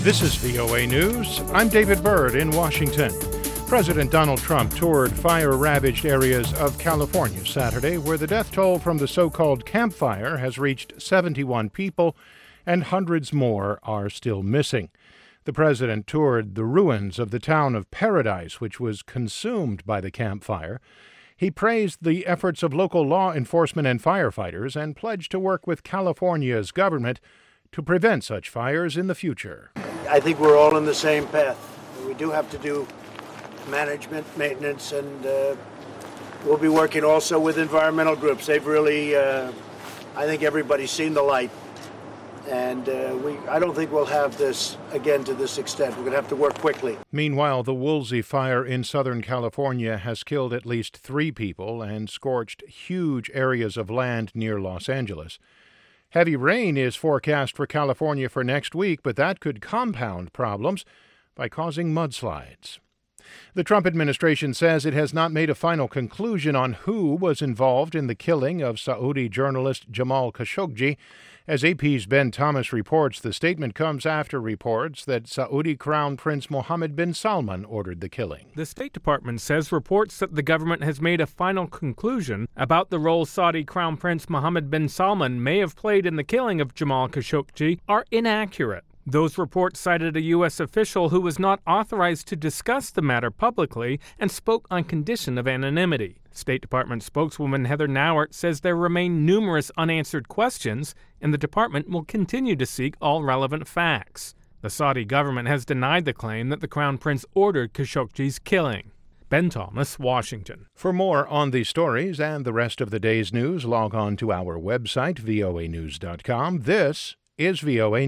This is VOA News. I'm David Byrd in Washington. President Donald Trump toured fire-ravaged areas of California Saturday, where the death toll from the so-called Camp Fire has reached 71 people, and hundreds more are still missing. The president toured the ruins of the town of Paradise, which was consumed by the Camp Fire. He praised the efforts of local law enforcement and firefighters and pledged to work with California's government to prevent such fires in the future. I think we're all on the same path. We do have to do management, maintenance, and we'll be working also with environmental groups. They've really, I think everybody's seen the light. And I don't think we'll have this again to this extent. We're going to have to work quickly. Meanwhile, the Woolsey Fire in Southern California has killed at least 3 people and scorched huge areas of land near Los Angeles. Heavy rain is forecast for California for next week, but that could compound problems by causing mudslides. The Trump administration says it has not made a final conclusion on who was involved in the killing of Saudi journalist Jamal Khashoggi. As AP's Ben Thomas reports, the statement comes after reports that Saudi Crown Prince Mohammed bin Salman ordered the killing. The State Department says reports that the government has made a final conclusion about the role Saudi Crown Prince Mohammed bin Salman may have played in the killing of Jamal Khashoggi are inaccurate. Those reports cited a U.S. official who was not authorized to discuss the matter publicly and spoke on condition of anonymity. State Department spokeswoman Heather Nauert says there remain numerous unanswered questions, and the department will continue to seek all relevant facts. The Saudi government has denied the claim that the Crown Prince ordered Khashoggi's killing. Ben Thomas, Washington. For more on these stories and the rest of the day's news, log on to our website, voanews.com. This is VOA